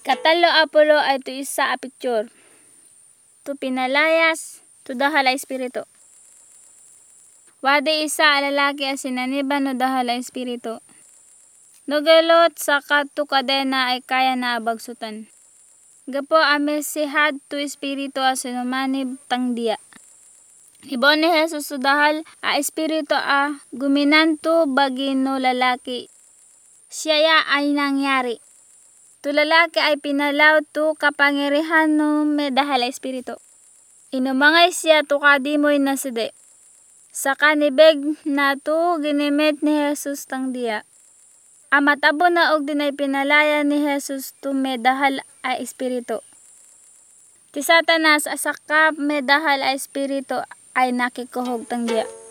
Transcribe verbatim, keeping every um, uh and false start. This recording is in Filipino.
Katalo apolo ay to isa a picture. To pinalayas, to dahal a espiritu. Wadi isa a lalaki a sinaniban no dahal a espiritu. Nogelot sa katu kadena ay kaya na abagsutan. Gapo ame sihad to espiritu a sinumanib tangdia. Ibon ni Jesus to dahal a espiritu a guminanto bagi no lalaki. Siya ay nangyari. To lalaki ay pinalaw to kapangirihan no may dahal a espiritu. Inumangay siya to kadimoy na side. Sa kanibeg na to ginimit ni Jesus tang dia. Amatabo na og dinay pinalaya ni Jesus to may dahal a espiritu. Ti Satanas asakap may dahal a espiritu ay nakikuhog tang dia.